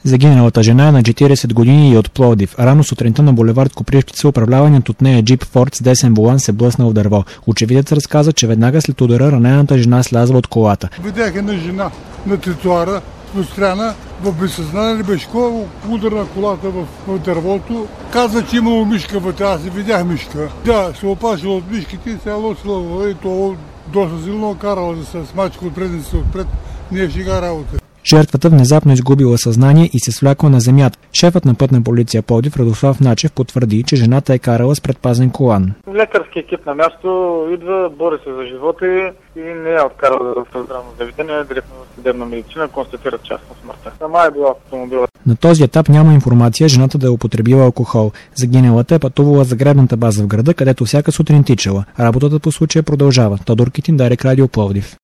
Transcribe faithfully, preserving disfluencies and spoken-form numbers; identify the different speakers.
Speaker 1: Загиналата жена е на четиридесет години и от Пловдив. Рано сутринта на булевард Копривщица управляваният от нея джип Форд с десен волан се блъснал в дърво. Очевидец разказа, че веднага след удара ранената жена слязла от колата.
Speaker 2: Видях една жена на тротуара, достряна, в безсъзнание беше удар на колата в, в дървото. Каза, че имало мишка вътре, аз не видях мишка. Да, се опашила от мишките и се лосила и то доста силно карала да се смачка от предниците отпред. Не е шега работа.
Speaker 1: Жертвата внезапно изгубила съзнание и се свлякла на земята. Шефът на пътна полиция Пловдив Радослав Начев потвърди, че жената е карала с предпазен колан.
Speaker 3: Лекарски екип на място идва, бори се за живота и не е откарал да в здравно заведение, директно в съдебна медицина, констатират част на смъртта. Сама е била в автомобила.
Speaker 1: На този етап няма информация жената да е употребила алкохол. Загиналата е пътувала за гребната база в града, където всяка сутрин тичала. Работата по случая продължава. Тодор Китин, Дарик, Радио Пловдив.